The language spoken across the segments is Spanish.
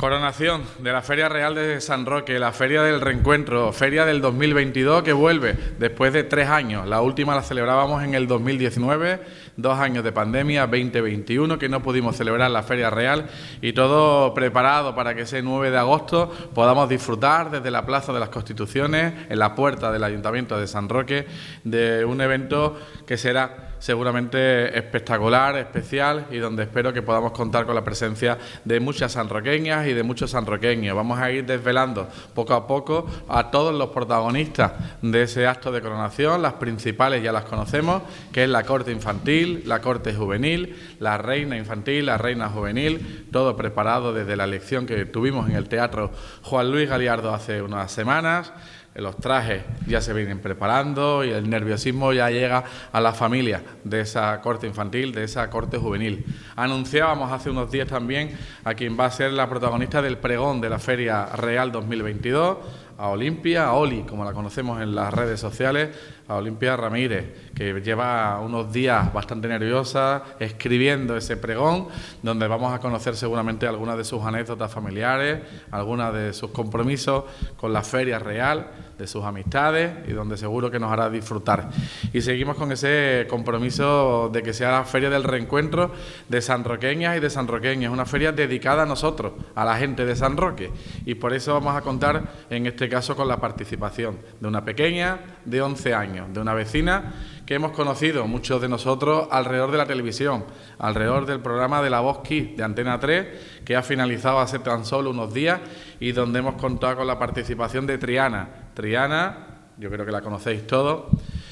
Coronación de la Feria Real de San Roque, la Feria del Reencuentro, Feria del 2022 que vuelve después de 3 años. La última la celebrábamos en el 2019, 2 años de pandemia, 2021, que no pudimos celebrar la Feria Real y todo preparado para que ese 9 de agosto podamos disfrutar desde la Plaza de las Constituciones, en la puerta del Ayuntamiento de San Roque, de un evento que será seguramente espectacular, especial y donde espero que podamos contar con la presencia de muchas sanroqueñas y de muchos sanroqueños. Vamos a ir desvelando poco a poco a todos los protagonistas de ese acto de coronación. Las principales ya las conocemos, que es la corte infantil, la corte juvenil, la reina infantil, la reina juvenil, todo preparado desde la elección que tuvimos en el Teatro Juan Luis Galiardo hace unas semanas. Los trajes ya se vienen preparando y el nerviosismo ya llega a la familia de esa corte infantil, de esa corte juvenil. Anunciábamos hace unos días también a quien va a ser la protagonista del pregón de la Feria Real 2022, a Olimpia, a Oli, como la conocemos en las redes sociales, a Olimpia Ramírez, que lleva unos días bastante nerviosa escribiendo ese pregón, donde vamos a conocer seguramente algunas de sus anécdotas familiares, algunas de sus compromisos con la Feria Real, de sus amistades y donde seguro que nos hará disfrutar. Y seguimos con ese compromiso de que sea la Feria del Reencuentro de sanroqueñas y de sanroqueños, una feria dedicada a nosotros, a la gente de San Roque, y por eso vamos a contar en este caso con la participación de una pequeña de 11 años, de una vecina que hemos conocido muchos de nosotros alrededor de la televisión, alrededor del programa de La Voz Kids de Antena 3, que ha finalizado hace tan solo unos días y donde hemos contado con la participación de Triana. Triana, yo creo que la conocéis todos,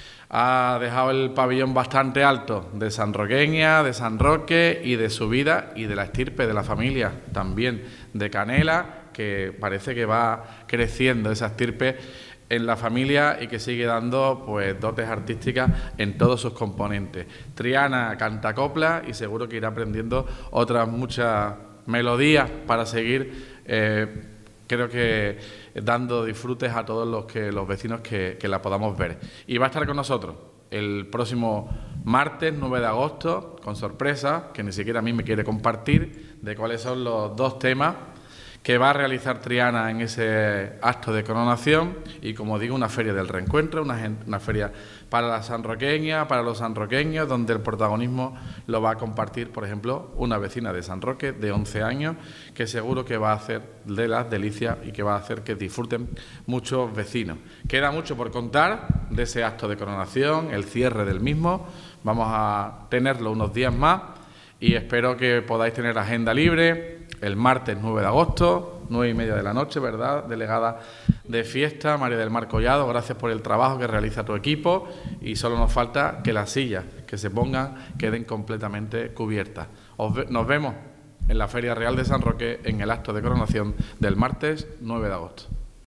ha dejado el pabellón bastante alto de sanroqueña, de San Roque y de su vida y de la estirpe de la familia, también de Canela, que parece que va creciendo esa estirpe en la familia y que sigue dando pues dotes artísticas en todos sus componentes. Triana canta copla y seguro que irá aprendiendo otras muchas melodías para seguir creo que dando disfrutes a todos los vecinos que la podamos ver. Y va a estar con nosotros el próximo martes 9 de agosto con sorpresa, que ni siquiera a mí me quiere compartir, de cuáles son los 2 temas que va a realizar Triana en ese acto de coronación y, como digo, una feria del reencuentro, una feria para la sanroqueña, para los sanroqueños, donde el protagonismo lo va a compartir, por ejemplo, una vecina de San Roque de 11 años, que seguro que va a hacer de las delicias y que va a hacer que disfruten muchos vecinos. Queda mucho por contar de ese acto de coronación, el cierre del mismo. Vamos a tenerlo unos días más y espero que podáis tener agenda libre el martes 9 de agosto, 9:30 de la noche, ¿verdad? Delegada de fiesta, María del Mar Collado, gracias por el trabajo que realiza tu equipo y solo nos falta que las sillas que se pongan queden completamente cubiertas. Nos vemos en la Feria Real de San Roque en el acto de coronación del martes 9 de agosto.